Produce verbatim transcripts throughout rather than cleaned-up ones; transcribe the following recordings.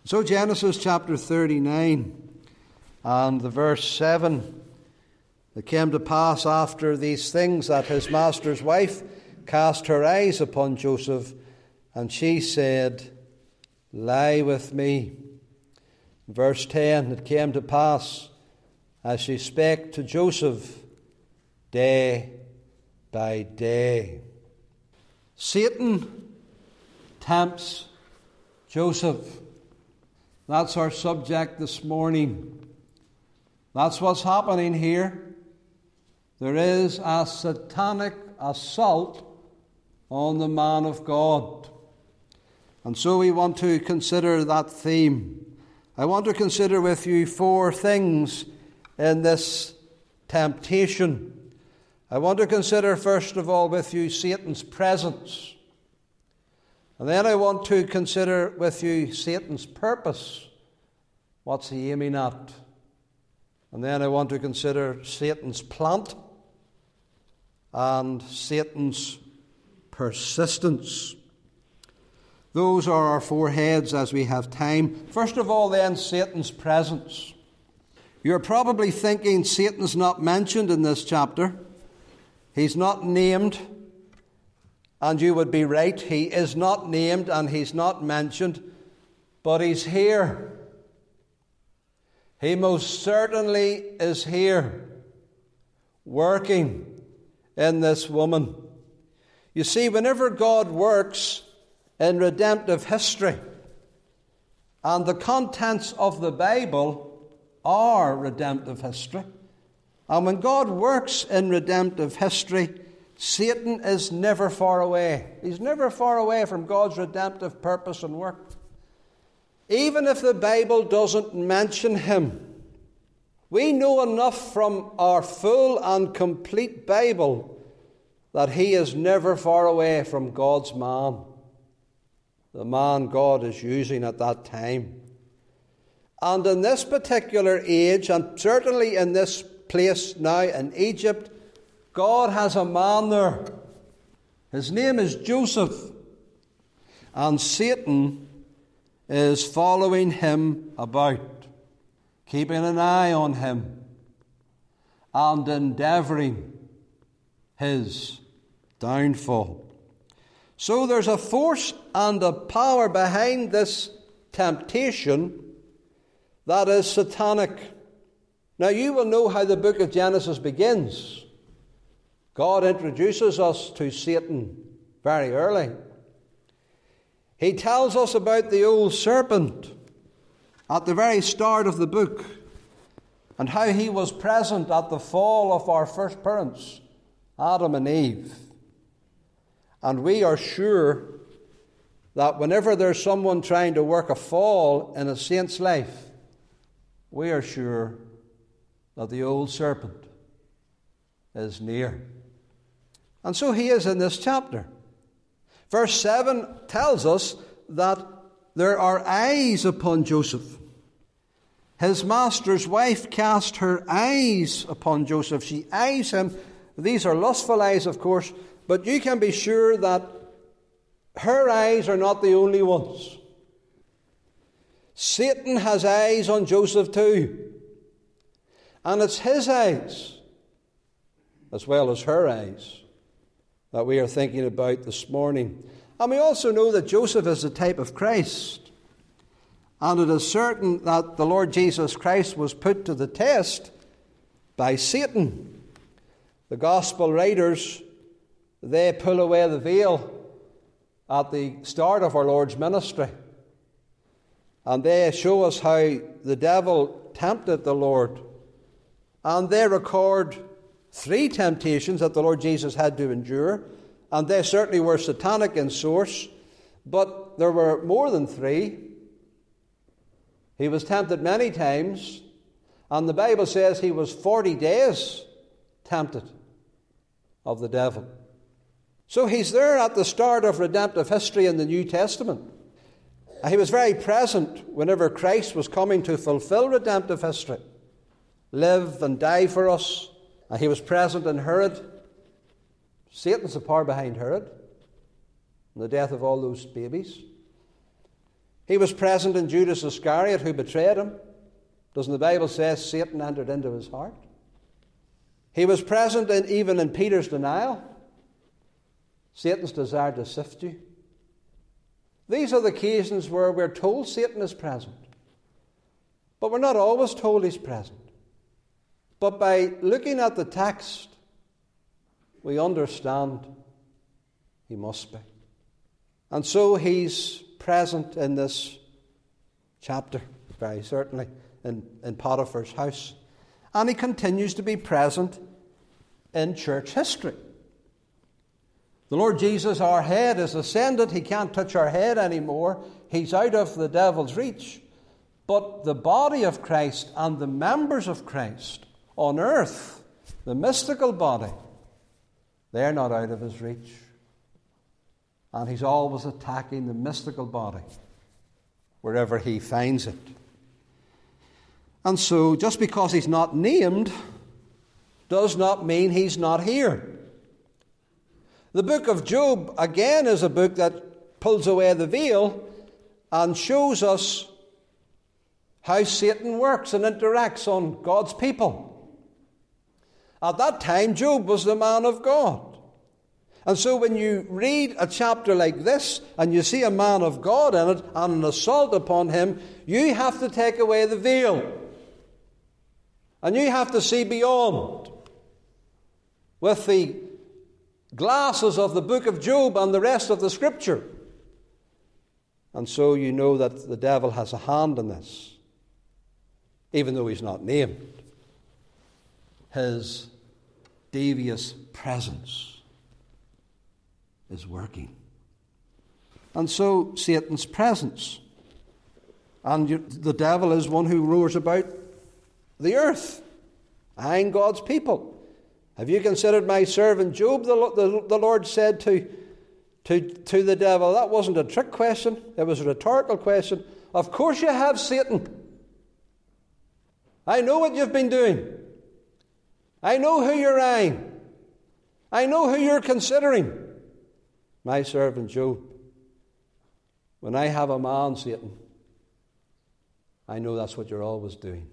So Genesis chapter thirty-nine and the verse seven. It came to pass after these things that his master's wife cast her eyes upon Joseph, and she said, Lie with me. Verse ten, it came to pass as she spake to Joseph day by day. Satan tempts Joseph. That's our subject this morning. That's what's happening here. There is a satanic assault on the man of God. And so we want to consider that theme. I want to consider with you four things in this temptation. I want to consider first of all with you Satan's presence. And then I want to consider with you Satan's purpose. What's he aiming at? And then I want to consider Satan's plant and Satan's persistence. Those are our four heads as we have time. First of all then, Satan's presence. You're probably thinking Satan's not mentioned in this chapter. He's not named. And you would be right, he is not named and he's not mentioned, but he's here. He most certainly is here, working in this woman. You see, whenever God works in redemptive history, and the contents of the Bible are redemptive history, and when God works in redemptive history, Satan is never far away. He's never far away from God's redemptive purpose and work. Even if the Bible doesn't mention him, we know enough from our full and complete Bible that he is never far away from God's man, the man God is using at that time. And in this particular age, and certainly in this place now in Egypt, God has a man there. His name is Joseph. And Satan is following him about, keeping an eye on him, and endeavouring his downfall. So there's a force and a power behind this temptation that is satanic. Now you will know how the book of Genesis begins. God introduces us to Satan very early. He tells us about the old serpent at the very start of the book and how he was present at the fall of our first parents, Adam and Eve. And we are sure that whenever there's someone trying to work a fall in a saint's life, we are sure that the old serpent is near. And so he is in this chapter. Verse seven tells us that there are eyes upon Joseph. His master's wife cast her eyes upon Joseph. She eyes him. These are lustful eyes, of course, but you can be sure that her eyes are not the only ones. Satan has eyes on Joseph too. And it's his eyes, as well as her eyes, that we are thinking about this morning. And we also know that Joseph is a type of Christ. And it is certain that the Lord Jesus Christ was put to the test by Satan. The gospel writers, they pull away the veil at the start of our Lord's ministry. And they show us how the devil tempted the Lord. And they record three temptations that the Lord Jesus had to endure, and they certainly were satanic in source, but there were more than three. He was tempted many times, and the Bible says he was forty days tempted of the devil. So he's there at the start of redemptive history in the New Testament. He was very present whenever Christ was coming to fulfill redemptive history, live and die for us. And he was present in Herod. Satan's the power behind Herod and the death of all those babies. He was present in Judas Iscariot, who betrayed him. Doesn't the Bible say Satan entered into his heart? He was present in, even in Peter's denial. Satan's desire to sift you. These are the occasions where we're told Satan is present. But we're not always told he's present. But by looking at the text, we understand he must be. And so he's present in this chapter, very certainly, in, in Potiphar's house. And he continues to be present in church history. The Lord Jesus, our head, is ascended. He can't touch our head anymore. He's out of the devil's reach. But the body of Christ and the members of Christ on earth, the mystical body, they're not out of his reach. And he's always attacking the mystical body wherever he finds it. And so, just because he's not named does not mean he's not here. The book of Job, again, is a book that pulls away the veil and shows us how Satan works and interacts on God's people. At that time, Job was the man of God. And so when you read a chapter like this and you see a man of God in it and an assault upon him, you have to take away the veil. And you have to see beyond with the glasses of the book of Job and the rest of the Scripture. And so you know that the devil has a hand in this, even though he's not named. His devious presence is working. And so Satan's presence. And you, the devil is one who roars about the earth, eyeing God's people. Have you considered my servant Job? The, the, the Lord said to, to, to the devil. That wasn't a trick question. It was a rhetorical question. Of course you have, Satan. I know what you've been doing. I know who you're eyeing. I know who you're considering. My servant Job. When I have a man, Satan, I know that's what you're always doing.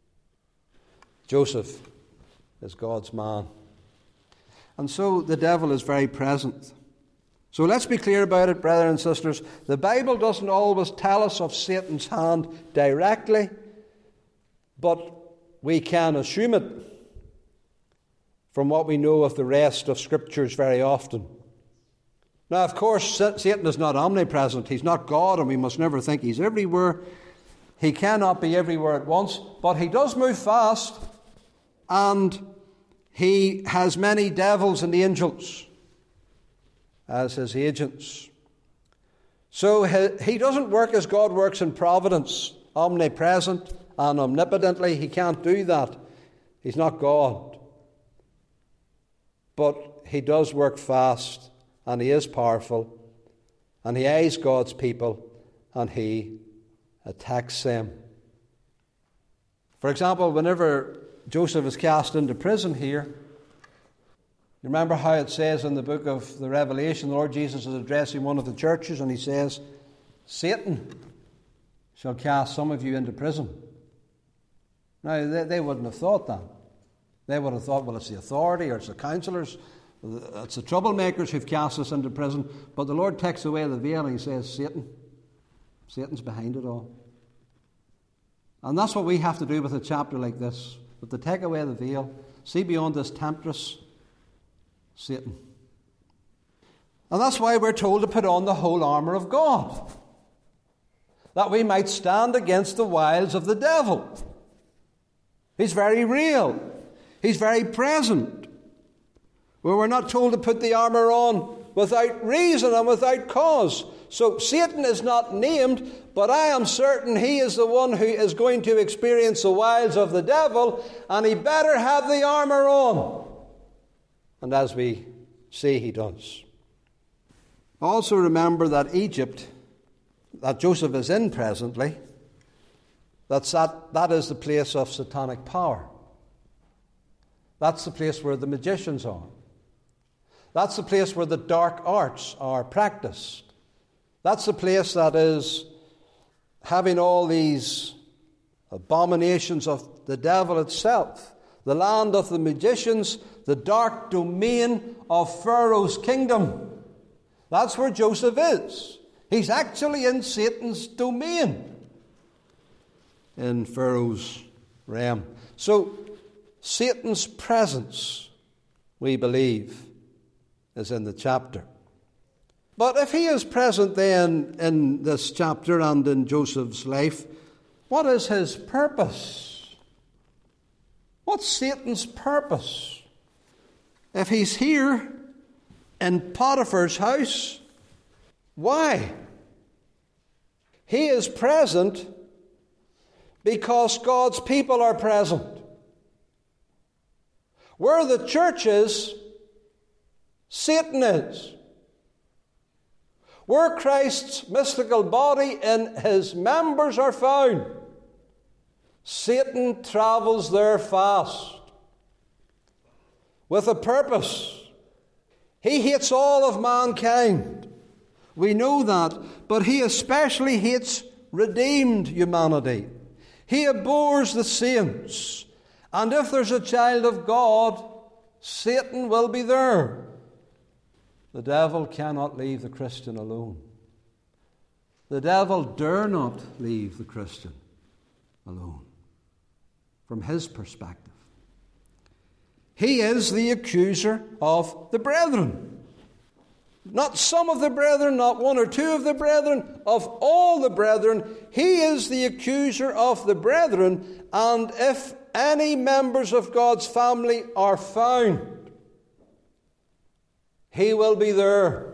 Joseph is God's man. And so the devil is very present. So let's be clear about it, brothers and sisters. The Bible doesn't always tell us of Satan's hand directly, but we can assume it from what we know of the rest of Scriptures very often. Now, of course, Satan is not omnipresent. He's not God, and we must never think he's everywhere. He cannot be everywhere at once, but he does move fast, and he has many devils and angels as his agents. So he doesn't work as God works in providence, omnipresent and omnipotently. He can't do that. He's not God. But he does work fast, and he is powerful, and he eyes God's people, and he attacks them. For example, whenever Joseph is cast into prison here, you remember how it says in the book of the Revelation, the Lord Jesus is addressing one of the churches, and he says, Satan shall cast some of you into prison. Now, they, they wouldn't have thought that. They would have thought, well, it's the authority, or it's the counselors, it's the troublemakers who've cast us into prison. But the Lord takes away the veil and he says, Satan, Satan's behind it all. And that's what we have to do with a chapter like this. But to take away the veil, see beyond this temptress, Satan. And that's why we're told to put on the whole armour of God, that we might stand against the wiles of the devil. He's very real. He's very present. Well, we're not told to put the armour on without reason and without cause. So Satan is not named, but I am certain he is the one who is going to experience the wiles of the devil, and he better have the armour on. And as we see, he does. Also remember that Egypt, that Joseph is in presently, that's that, that is the place of satanic power. That's the place where the magicians are. That's the place where the dark arts are practiced. That's the place that is having all these abominations of the devil itself, the land of the magicians, the dark domain of Pharaoh's kingdom. That's where Joseph is. He's actually in Satan's domain, in Pharaoh's realm. So Satan's presence, we believe, is in the chapter. But if he is present then in this chapter and in Joseph's life, what is his purpose? What's Satan's purpose? If he's here in Potiphar's house, why? He is present because God's people are present. Where the church is, Satan is. Where Christ's mystical body and his members are found, Satan travels there fast with a purpose. He hates all of mankind. We know that, but he especially hates redeemed humanity. He abhors the saints. And if there's a child of God, Satan will be there. The devil cannot leave the Christian alone. The devil dare not leave the Christian alone, from his perspective. He is the accuser of the brethren. Not some of the brethren, not one or two of the brethren, of all the brethren. He is the accuser of the brethren, and if any members of God's family are found, he will be there.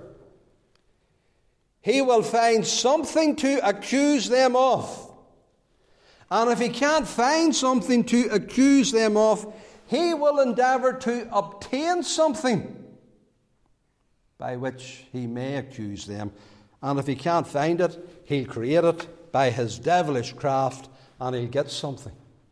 He will find something to accuse them of. And if he can't find something to accuse them of, he will endeavour to obtain something by which he may accuse them. And if he can't find it, he'll create it by his devilish craft, and he'll get something.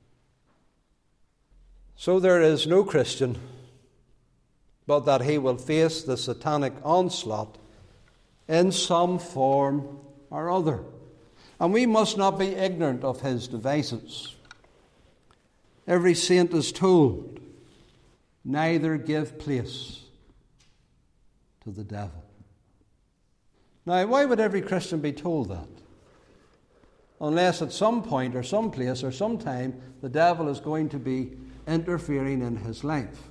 So there is no Christian but that he will face the satanic onslaught in some form or other. And we must not be ignorant of his devices. Every saint is told, neither give place to the devil. Now, why would every Christian be told that? Unless at some point or some place or some time the devil is going to be interfering in his life.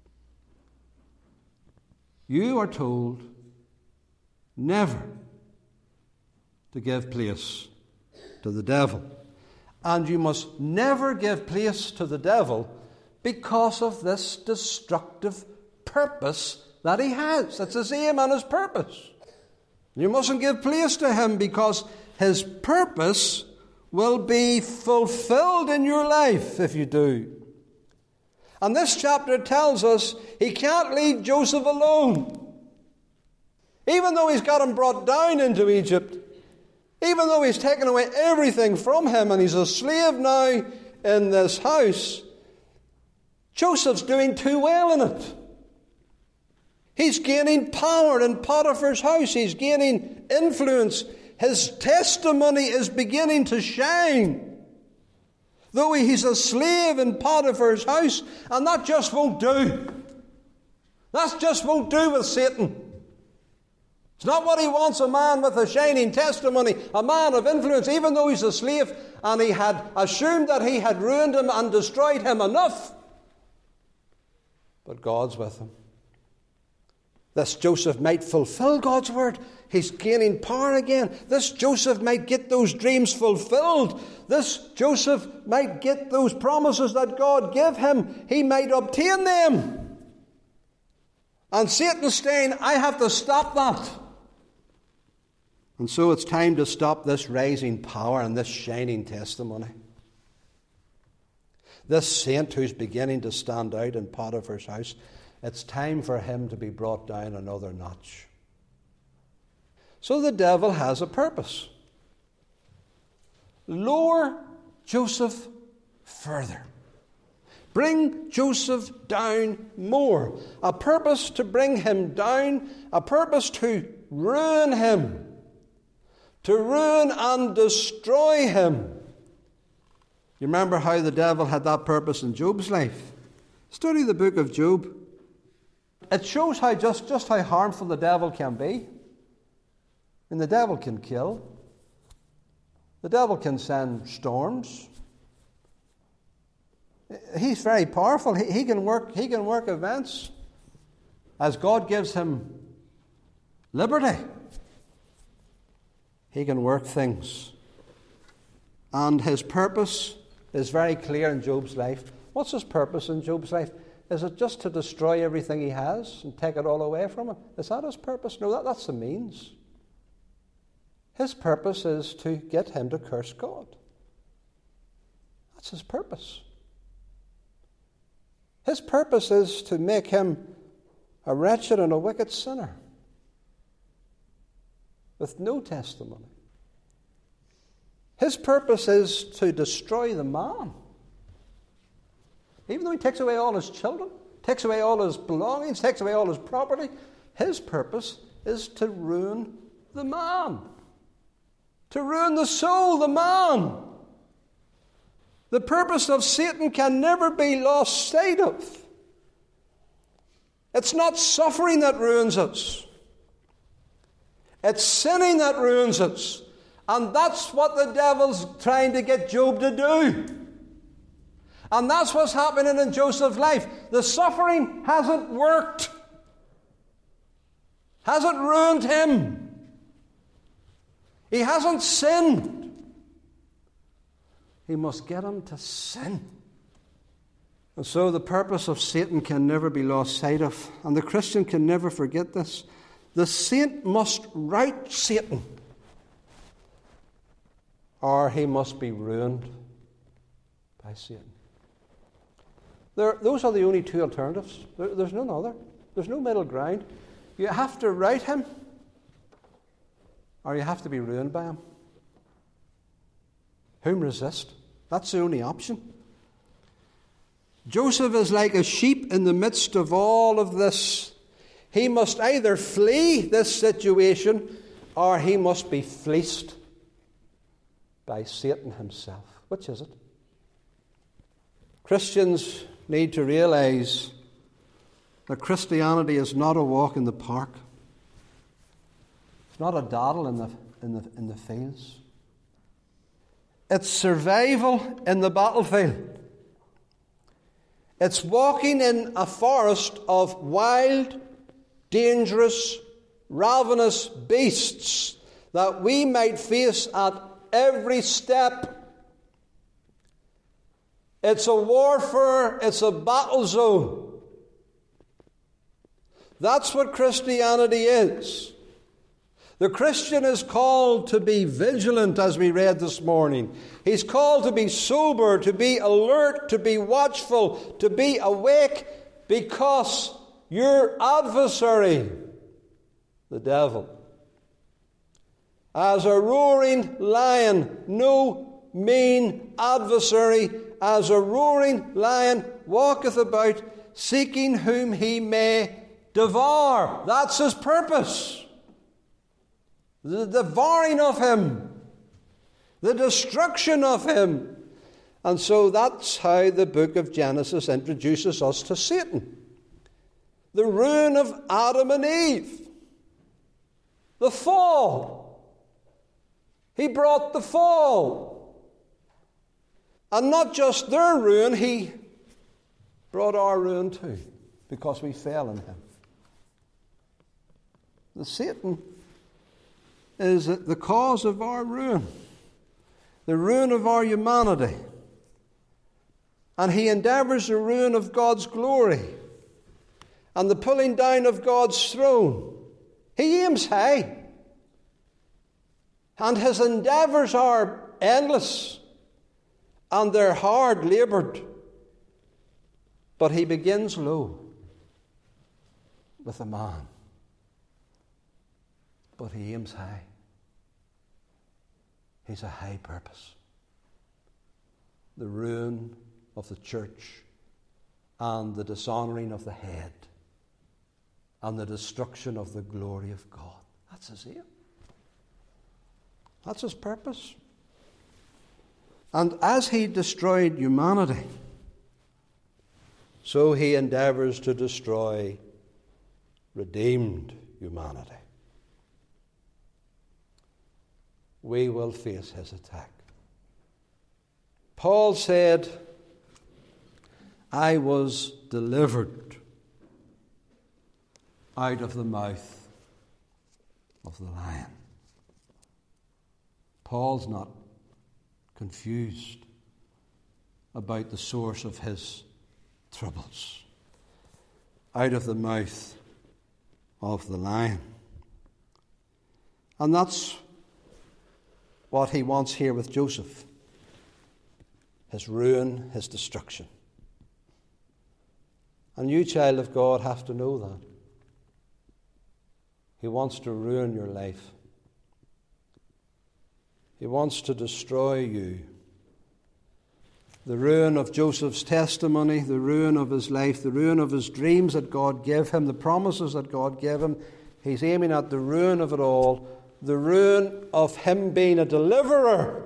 You are told never to give place to the devil. And you must never give place to the devil because of this destructive purpose that he has. It's his aim and his purpose. You mustn't give place to him because his purpose will be fulfilled in your life if you do. And this chapter tells us he can't leave Joseph alone. Even though he's got him brought down into Egypt, even though he's taken away everything from him and he's a slave now in this house, Joseph's doing too well in it. He's gaining power in Potiphar's house. He's gaining influence. His testimony is beginning to shine. Though he's a slave in Potiphar's house, and that just won't do. That just won't do with Satan. It's not what he wants, a man with a shining testimony, a man of influence, even though he's a slave, and he had assumed that he had ruined him and destroyed him enough. But God's with him. This Joseph might fulfill God's word. He's gaining power again. This Joseph might get those dreams fulfilled. This Joseph might get those promises that God gave him. He might obtain them. And Satan's saying, I have to stop that. And so it's time to stop this rising power and this shining testimony. This saint who's beginning to stand out in Potiphar's house, it's time for him to be brought down another notch. So the devil has a purpose. Lower Joseph further. Bring Joseph down more. A purpose to bring him down, a purpose to ruin him, to ruin and destroy him. You remember how the devil had that purpose in Job's life? Study the book of Job. It shows how just, just how harmful the devil can be. And the devil can kill. The devil can send storms. He's very powerful. He, he can work, he can work events as God gives him liberty. He can work things. And his purpose is very clear in Job's life. What's his purpose in Job's life? Is it just to destroy everything he has and take it all away from him? Is that his purpose? No, that, that's the means. His purpose is to get him to curse God. That's his purpose. His purpose is to make him a wretched and a wicked sinner with no testimony. His purpose is to destroy the man. Even though he takes away all his children, takes away all his belongings, takes away all his property, his purpose is to ruin the man. To ruin the soul, the man. The purpose of Satan can never be lost sight of. It's not suffering that ruins us. It's sinning that ruins us. And that's what the devil's trying to get Job to do. And that's what's happening in Joseph's life. The suffering hasn't worked. Hasn't ruined him. He hasn't sinned. He must get him to sin. And so the purpose of Satan can never be lost sight of. And the Christian can never forget this. The saint must rout Satan, or he must be ruined by Satan. There, those are the only two alternatives. There, there's none other. There's no middle ground. You have to rout him, or you have to be ruined by him. Whom resist? That's the only option. Joseph is like a sheep in the midst of all of this. He must either flee this situation, or he must be fleeced by Satan himself. Which is it? Christians need to realize that Christianity is not a walk in the park. It's not a dawdle in the, in the, in the fields. It's survival in the battlefield. It's walking in a forest of wild, dangerous, ravenous beasts that we might face at every step. It's a warfare, it's a battle zone. That's what Christianity is. The Christian is called to be vigilant, as we read this morning. He's called to be sober, to be alert, to be watchful, to be awake, because your adversary, the devil, as a roaring lion, no mean adversary, as a roaring lion walketh about, seeking whom he may devour. That's his purpose. The devouring of him, the destruction of him. And so that's how the book of Genesis introduces us to Satan. The ruin of Adam and Eve. The fall. He brought the fall. And not just their ruin, he brought our ruin too, because we fell in him. The Satan is the cause of our ruin, the ruin of our humanity. And he endeavours the ruin of God's glory and the pulling down of God's throne. He aims high, and his endeavours are endless, and they're hard laboured. But he begins low with a man, but he aims high. He's a high purpose. The ruin of the church and the dishonouring of the head and the destruction of the glory of God. That's his aim. That's his purpose. And as he destroyed humanity, so he endeavours to destroy redeemed humanity. We will face his attack. Paul said, I was delivered out of the mouth of the lion. Paul's not confused about the source of his troubles. Out of the mouth of the lion. And that's what he wants here with Joseph. His ruin, his destruction. And you, child of God, have to know that. He wants to ruin your life. He wants to destroy you. The ruin of Joseph's testimony, the ruin of his life, the ruin of his dreams that God gave him, the promises that God gave him. He's aiming at the ruin of it all, the ruin of him being a deliverer,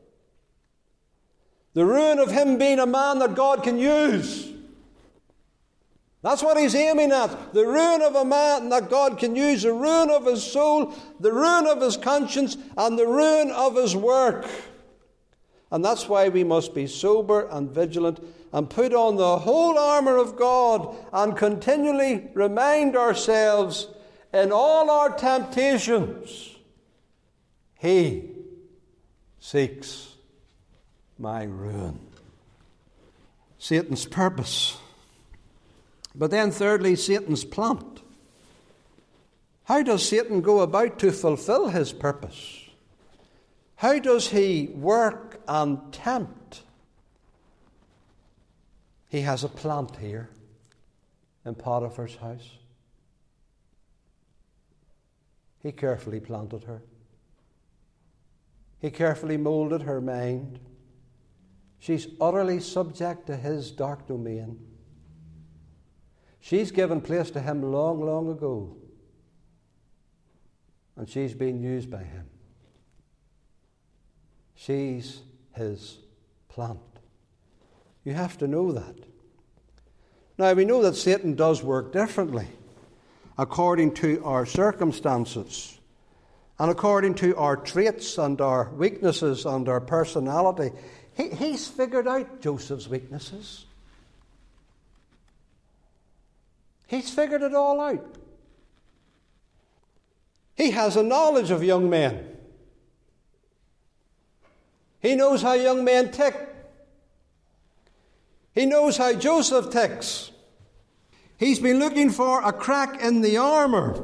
the ruin of him being a man that God can use. That's what he's aiming at. The ruin of a man that God can use, the ruin of his soul, the ruin of his conscience, and the ruin of his work. And that's why we must be sober and vigilant and put on the whole armour of God and continually remind ourselves in all our temptations, he seeks my ruin. Satan's purpose. But then thirdly, Satan's plant. How does Satan go about to fulfill his purpose? How does he work and tempt? He has a plant here in Potiphar's house. He carefully planted her. He carefully moulded her mind. She's utterly subject to his dark domain. She's given place to him long, long ago. And she's been used by him. She's his plant. You have to know that. Now, we know that Satan does work differently according to our circumstances and according to our traits and our weaknesses and our personality. He, he's figured out Joseph's weaknesses. He's figured it all out. He has a knowledge of young men. He knows how young men tick. He knows how Joseph ticks. He's been looking for a crack in the armour.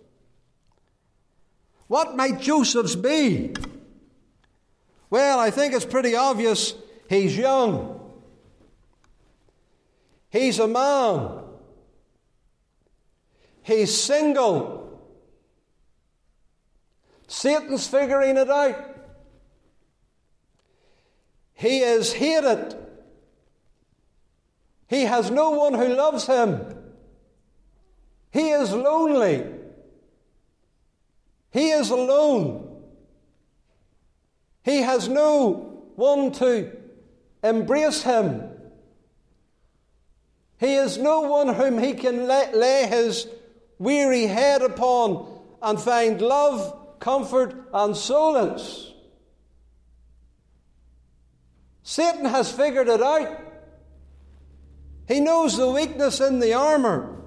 What might Joseph's be? Well, I think it's pretty obvious. He's young. He's a man. He's single. Satan's figuring it out. He is hated. He has no one who loves him. He is lonely. He is alone. He has no one to embrace him. He is no one whom he can lay, lay his weary head upon and find love, comfort, and solace. Satan has figured it out. He knows the weakness in the armour.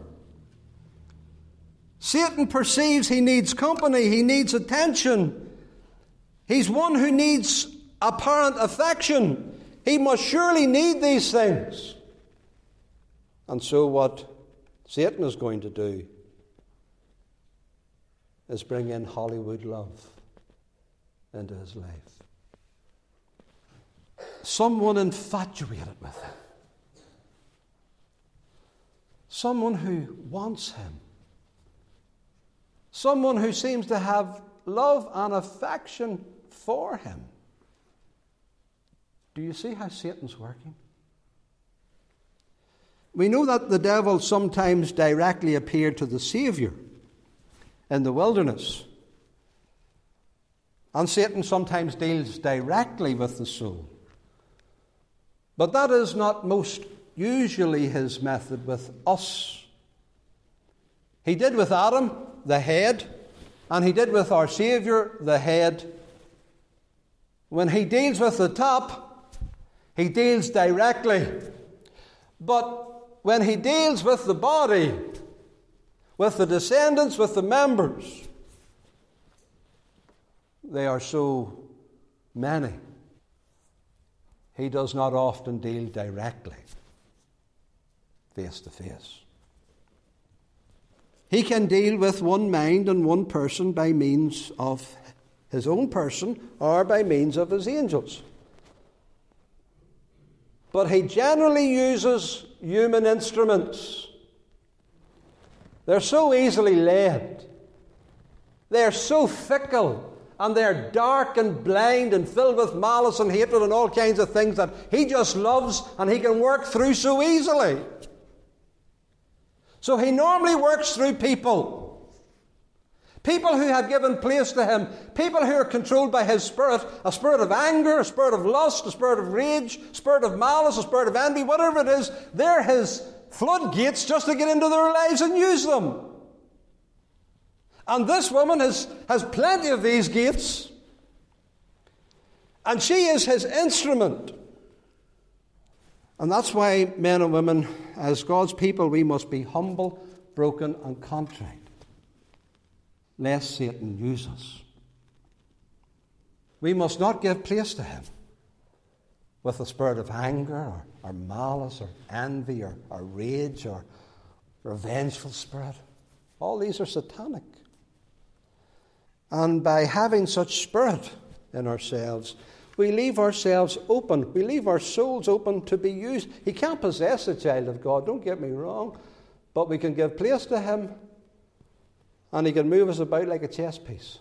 Satan perceives he needs company, he needs attention. He's one who needs apparent affection. He must surely need these things. And so what Satan is going to do is bring in Hollywood love into his life. Someone infatuated with him. Someone who wants him. Someone who seems to have love and affection for him. Do you see how Satan's working? We know that the devil sometimes directly appeared to the Saviour in the wilderness. And Satan sometimes deals directly with the soul. But that is not most usually his method with us. He did with Adam, the head, and he did with our Saviour, the head. When he deals with the top, he deals directly. But when he deals with the body, with the descendants, with the members, they are so many, he does not often deal directly, face to face. He can deal with one mind and one person by means of his own person or by means of his angels. But he generally uses human instruments. They're so easily led. They're so fickle. And they're dark and blind and filled with malice and hatred and all kinds of things that he just loves and he can work through so easily. So he normally works through people. People who have given place to him. People who are controlled by his spirit. A spirit of anger, a spirit of lust, a spirit of rage, a spirit of malice, a spirit of envy, whatever it is. They're his floodgates just to get into their lives and use them. And this woman has, has plenty of these gates. And she is his instrument. And that's why men and women, as God's people, we must be humble, broken, and contrite, lest Satan use us. We must not give place to him with a spirit of anger or, or malice or envy or, or rage or revengeful spirit. All these are satanic. And by having such spirit in ourselves, we leave ourselves open. We leave our souls open to be used. He can't possess a child of God, don't get me wrong. But we can give place to him, and he can move us about like a chess piece.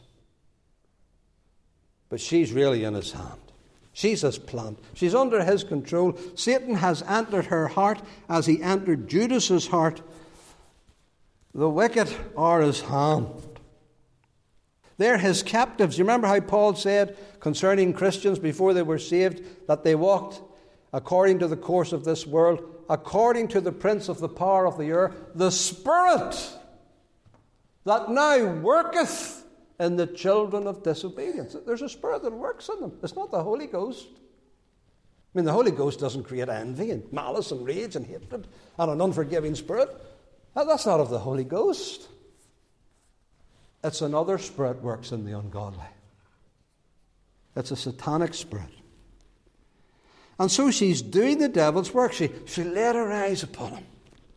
But she's really in his hand. She's his plant. She's under his control. Satan has entered her heart as he entered Judas's heart. The wicked are his hand. They're his captives. You remember how Paul said concerning Christians before they were saved that they walked according to the course of this world, according to the prince of the power of the air, the spirit that now worketh in the children of disobedience. There's a spirit that works in them. It's not the Holy Ghost. I mean, the Holy Ghost doesn't create envy and malice and rage and hatred and an unforgiving spirit. That's not of the Holy Ghost. It's another spirit works in the ungodly. It's a satanic spirit. And so she's doing the devil's work. She, she laid her eyes upon him.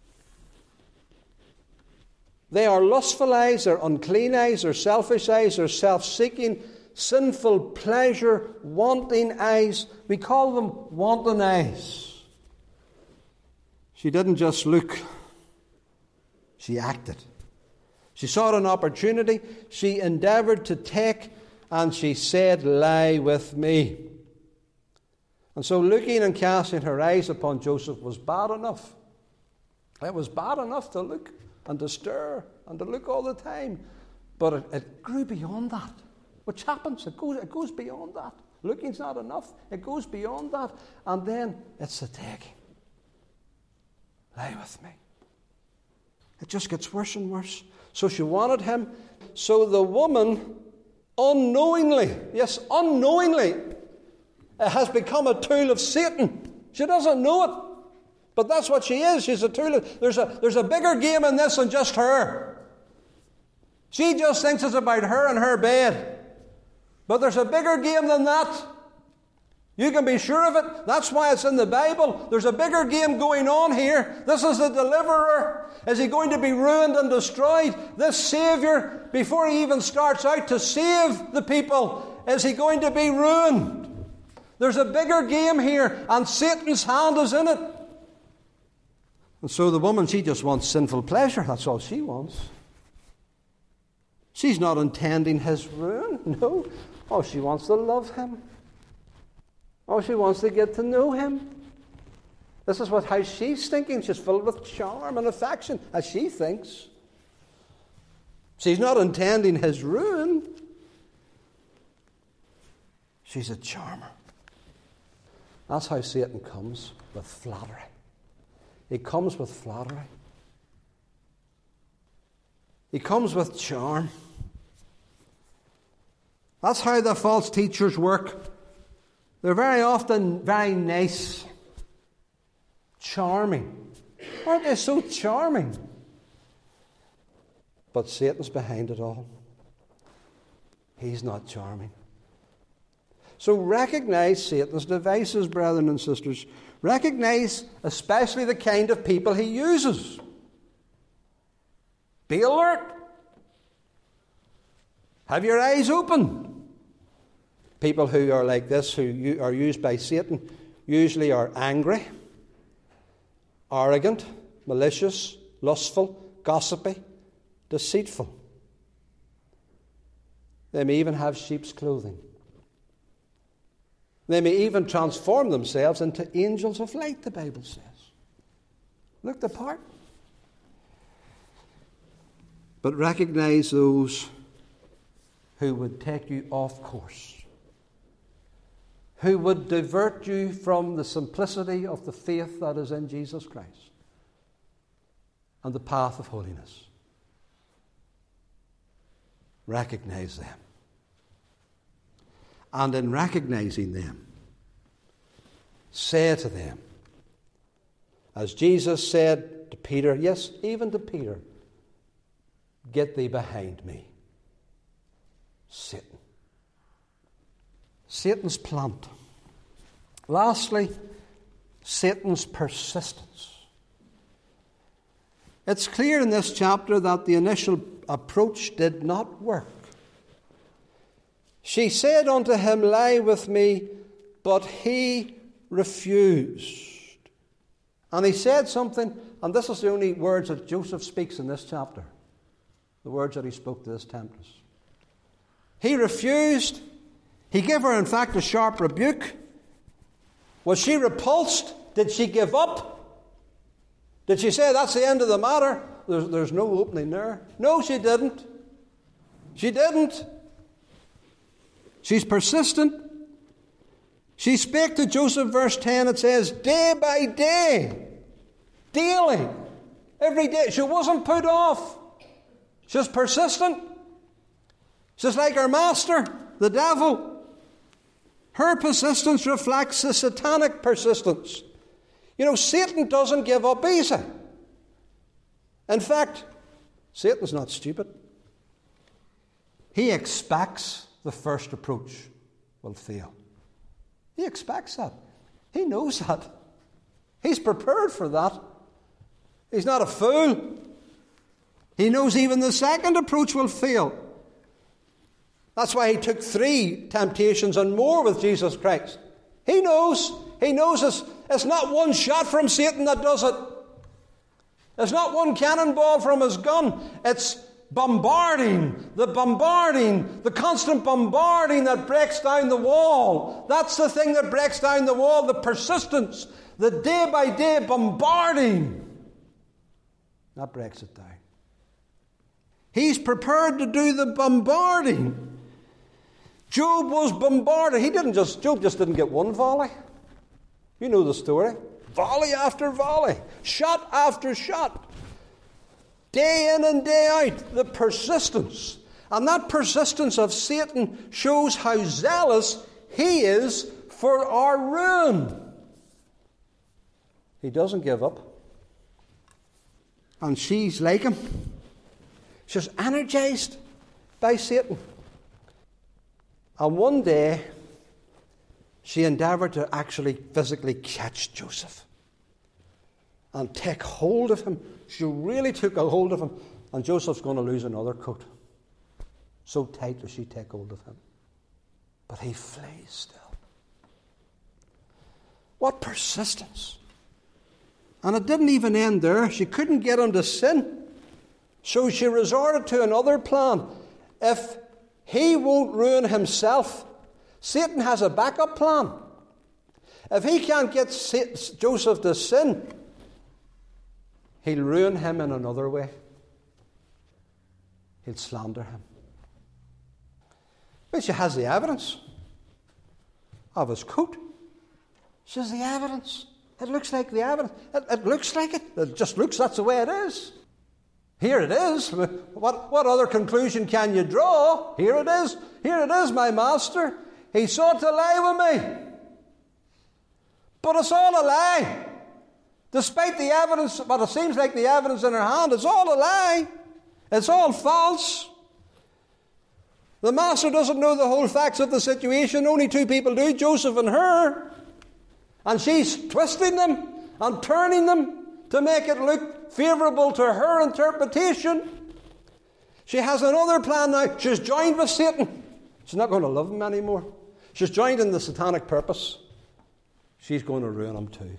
They are lustful eyes, they're unclean eyes, they're selfish eyes, they're self-seeking, sinful pleasure, wanting eyes. We call them wanton eyes. She didn't just look, she acted. She sought an opportunity, she endeavoured to take, and she said, "Lie with me." And so looking and casting her eyes upon Joseph was bad enough. It was bad enough to look and to stir and to look all the time. But it, it grew beyond that. Which happens, it goes, it goes beyond that. Looking's not enough. It goes beyond that. And then it's the taking. Lie with me. It just gets worse and worse. So she wanted him. So the woman, unknowingly, yes, unknowingly, has become a tool of Satan. She doesn't know it. But that's what she is. She's a tool of, there's a, there's a bigger game in this than just her. She just thinks it's about her and her bed. But there's a bigger game than that. You can be sure of it. That's why it's in the Bible. There's a bigger game going on here. This is the deliverer. Is he going to be ruined and destroyed? This Saviour, before he even starts out to save the people, is he going to be ruined? There's a bigger game here, and Satan's hand is in it. And so the woman, she just wants sinful pleasure. That's all she wants. She's not intending his ruin. No. Oh, she wants to love him. Oh, she wants to get to know him. This is what how she's thinking. She's filled with charm and affection, as she thinks. She's not intending his ruin. She's a charmer. That's how Satan comes, with flattery. He comes with flattery. He comes with charm. That's how the false teachers work. They're very often very nice, charming. Aren't they so charming? But Satan's behind it all. He's not charming. So recognize Satan's devices, brethren and sisters. Recognize especially the kind of people he uses. Be alert. Have your eyes open. People who are like this, who are used by Satan, usually are angry, arrogant, malicious, lustful, gossipy, deceitful. They may even have sheep's clothing. They may even transform themselves into angels of light, the Bible says. Look the part. But recognize those who would take you off course, who would divert you from the simplicity of the faith that is in Jesus Christ and the path of holiness. Recognize them. And in recognizing them, say to them, as Jesus said to Peter, yes, even to Peter, get thee behind me, Satan. Satan's plant. Lastly, Satan's persistence. It's clear in this chapter that the initial approach did not work. She said unto him, lie with me, but he refused. And he said something, and this is the only words that Joseph speaks in this chapter, the words that he spoke to this temptress. He refused. He gave her, in fact, a sharp rebuke. Was she repulsed? Did she give up? Did she say, that's the end of the matter? There's, there's no opening there. No, she didn't. She didn't. She's persistent. She spake to Joseph, verse ten, it says, day by day, daily, every day. She wasn't put off. She's persistent. She's like her master, the devil. Her persistence reflects the satanic persistence. You know, Satan doesn't give up easy. In fact, Satan's not stupid. He expects the first approach will fail. He expects that. He knows that. He's prepared for that. He's not a fool. He knows even the second approach will fail. That's why he took three temptations and more with Jesus Christ. He knows. He knows it's, it's not one shot from Satan that does it. It's not one cannonball from his gun. It's bombarding, the bombarding, the constant bombarding that breaks down the wall. That's the thing that breaks down the wall, the persistence, the day by day bombarding. That breaks it down. He's prepared to do the bombarding. Job was bombarded. He didn't just, Job just didn't get one volley. You know the story. Volley after volley, shot after shot. Day in and day out, the persistence. And that persistence of Satan shows how zealous he is for our ruin. He doesn't give up. And she's like him. She's energized by Satan. And one day, she endeavoured to actually physically catch Joseph and take hold of him. She really took a hold of him, and Joseph's going to lose another coat. So tight does she take hold of him. But he flees still. What persistence. And it didn't even end there. She couldn't get him to sin. So she resorted to another plan. If he won't ruin himself, Satan has a backup plan. If he can't get Joseph to sin, he'll ruin him in another way. He'll slander him. But she has the evidence. of his coat. She says, the evidence. It looks like the evidence. It, it looks like it. It just looks, that's the way it is. Here it is. What, what other conclusion can you draw? Here it is. Here it is, my master. He sought to lie with me. But it's all a lie. Despite the evidence, what it seems like the evidence in her hand, it's all a lie. It's all false. The master doesn't know the whole facts of the situation. Only two people do, Joseph and her. And she's twisting them and turning them to make it look favourable to her interpretation. She has another plan now. She's joined with Satan. She's not going to love him anymore. She's joined in the satanic purpose. She's going to ruin him too.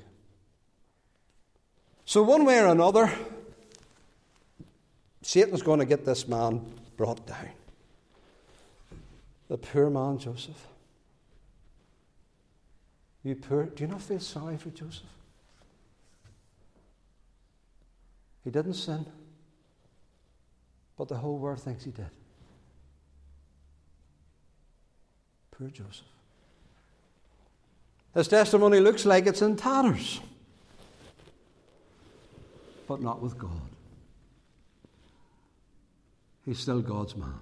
So one way or another, Satan's going to get this man brought down. The poor man, Joseph. You poor, do you not feel sorry for Joseph? He didn't sin, but the whole world thinks he did. Poor Joseph. His testimony looks like it's in tatters, but not with God. He's still God's man.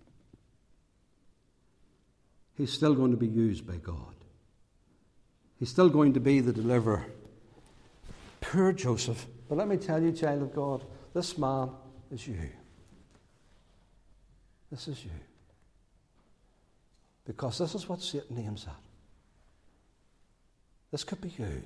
He's still going to be used by God. He's still going to be the deliverer. Poor Joseph. But let me tell you, child of God, this man is you. This is you. Because this is what Satan aims at. This could be you.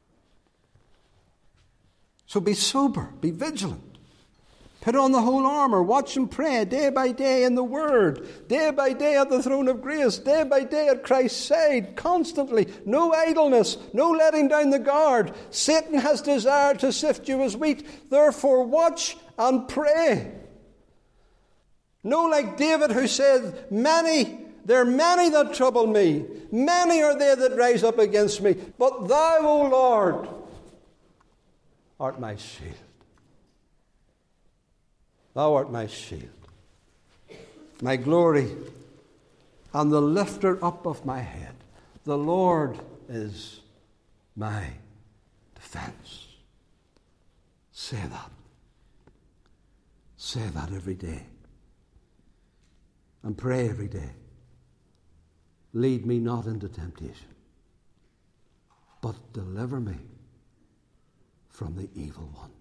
So be sober, be vigilant. Put on the whole armour, watch and pray day by day in the Word, day by day at the throne of grace, day by day at Christ's side, constantly. No idleness, no letting down the guard. Satan has desired to sift you as wheat. Therefore watch and pray. No, like David who said, many, there are many that trouble me. Many are they that rise up against me. But thou, O Lord, art my shield. Thou art my shield, my glory, and the lifter up of my head. The Lord is my defense. Say that. Say that every day. And pray every day. Lead me not into temptation, but deliver me from the evil one.